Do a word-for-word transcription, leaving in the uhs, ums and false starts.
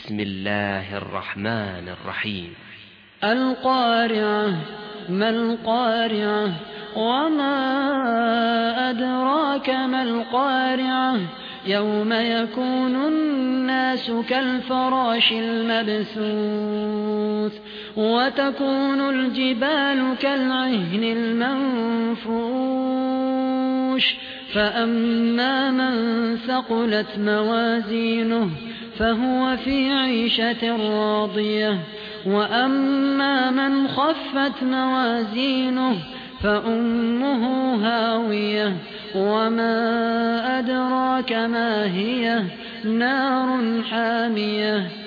بسم الله الرحمن الرحيم. القارعة. ما القارعة؟ وما أدراك ما القارعة؟ يوم يكون الناس كالفراش المبثوث وتكون الجبال كالعهن المنفوش فأما من ثقلت موازينه فهو في عيشة راضية وأما من خفت موازينه فأمه هاوية وما أدراك ما هي نار حامية